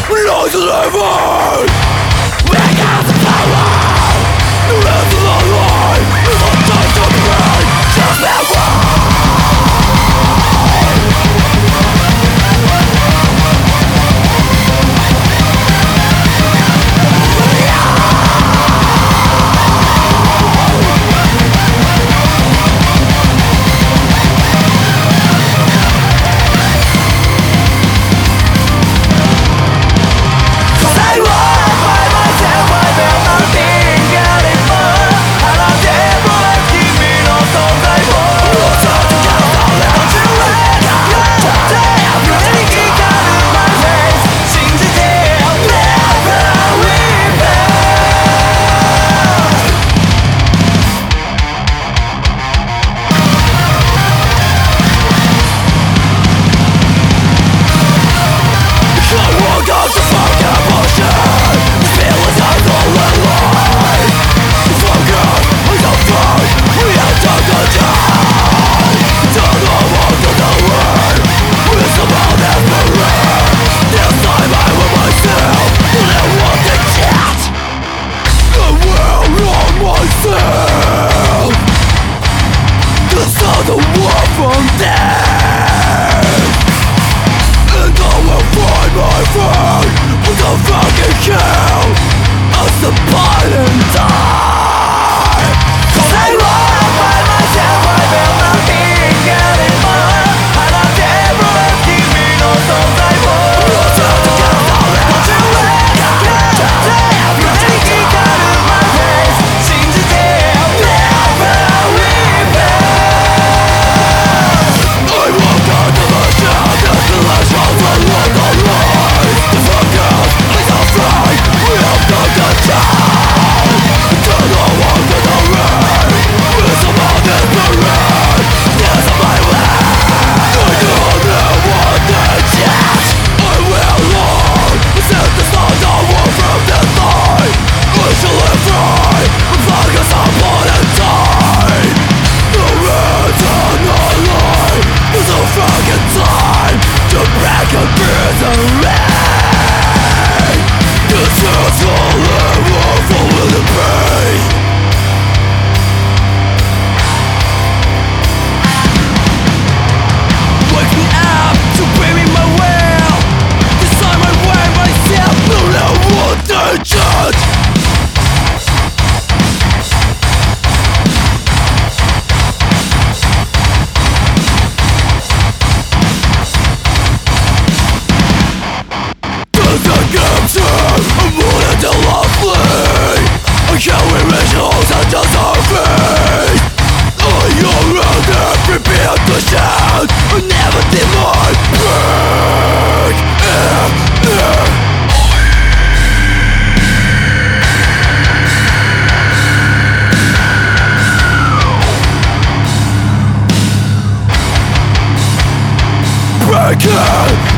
Lies of heaven. We got the power. The rest of the line is a touch of rain. Just that the war from death. And I will find my friend with the fucking kill as the violent die. Cause I run by myself, I feel nothing anymore. And I'm desperate, give me no survival. Turn to get all that. Don't you let you're taking out of my face. Seems as if never repay. Breaking